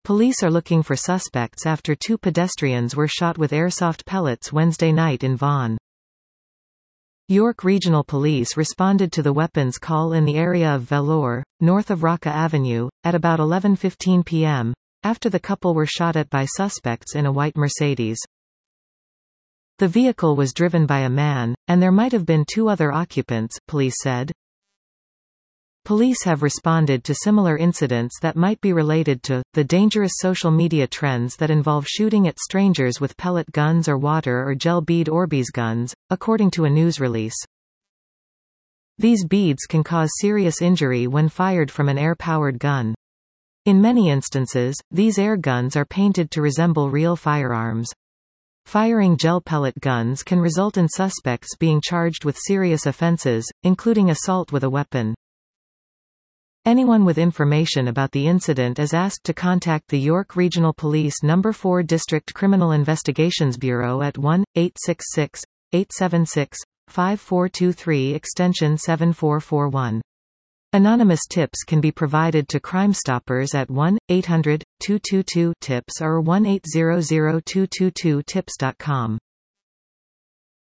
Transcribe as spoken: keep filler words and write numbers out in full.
Police are looking for suspects after two pedestrians were shot with airsoft pellets Wednesday night in Vaughan. York Regional Police responded to the weapons call in the area of Velour, north of Rocca Avenue, at about eleven fifteen p m, after the couple were shot at by suspects in a white Mercedes. The vehicle was driven by a man, and there might have been two other occupants, police said. Police have responded to similar incidents that might be related to the dangerous social media trends that involve shooting at strangers with pellet guns or water or gel bead Orbeez guns, according to a news release. These beads can cause serious injury when fired from an air-powered gun. In many instances, these air guns are painted to resemble real firearms. Firing gel pellet guns can result in suspects being charged with serious offenses, including assault with a weapon. Anyone with information about the incident is asked to contact the York Regional Police Number four District Criminal Investigations Bureau at one eight six six, eight seven six, five four two three extension seven four four one. Anonymous tips can be provided to Crime Stoppers at one eight hundred, two two two, TIPS or one eight hundred, two two two, tips dot com.